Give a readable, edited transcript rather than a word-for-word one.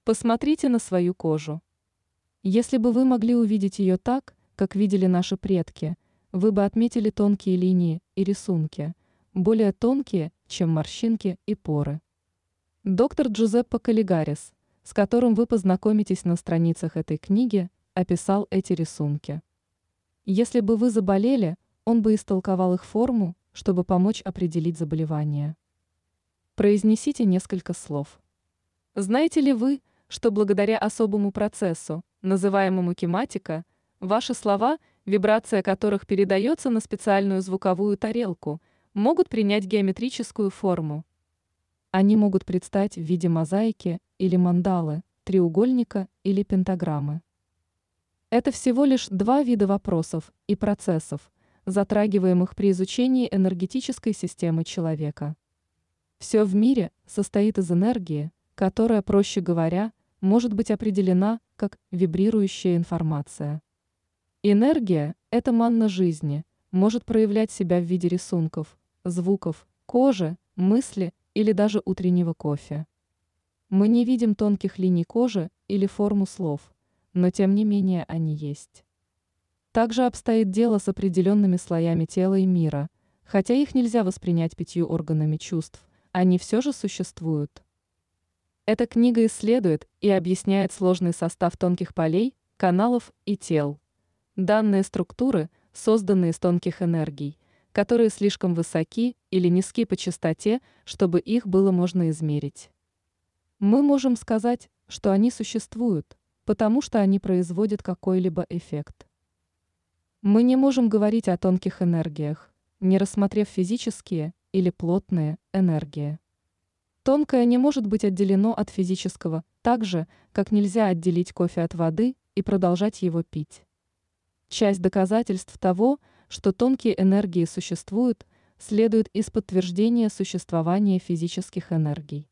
Посмотрите на свою кожу. Если бы вы могли увидеть ее так, как видели наши предки, вы бы отметили тонкие линии и рисунки, более тонкие, чем морщинки и поры. Доктор Джузеппе Каллигарис, с которым вы познакомитесь на страницах этой книги, описал эти рисунки. Если бы вы заболели, он бы истолковал их форму, чтобы помочь определить заболевание. Произнесите несколько слов. Знаете ли вы, что благодаря особому процессу, называемому киматика, ваши слова, вибрация которых передается на специальную звуковую тарелку, могут принять геометрическую форму? Они могут предстать в виде мозаики или мандалы, треугольника или пентаграммы. Это всего лишь два вида вопросов и процессов, затрагиваемых при изучении энергетической системы человека. Все в мире состоит из энергии, которая, проще говоря, может быть определена как вибрирующая информация. Энергия – это манна жизни, может проявлять себя в виде рисунков, звуков, кожи, мысли или даже утреннего кофе. Мы не видим тонких линий кожи или форму слов, но тем не менее они есть. Также обстоит дело с определенными слоями тела и мира, хотя их нельзя воспринять 5 органами чувств, они все же существуют. Эта книга исследует и объясняет сложный состав тонких полей, каналов и тел. Данные структуры созданы из тонких энергий, которые слишком высоки или низки по частоте, чтобы их было можно измерить. Мы можем сказать, что они существуют, потому что они производят какой-либо эффект. Мы не можем говорить о тонких энергиях, не рассмотрев физические или плотные энергии. Тонкое не может быть отделено от физического, так же, как нельзя отделить кофе от воды и продолжать его пить. Часть доказательств того, что тонкие энергии существуют, следует из подтверждения существования физических энергий.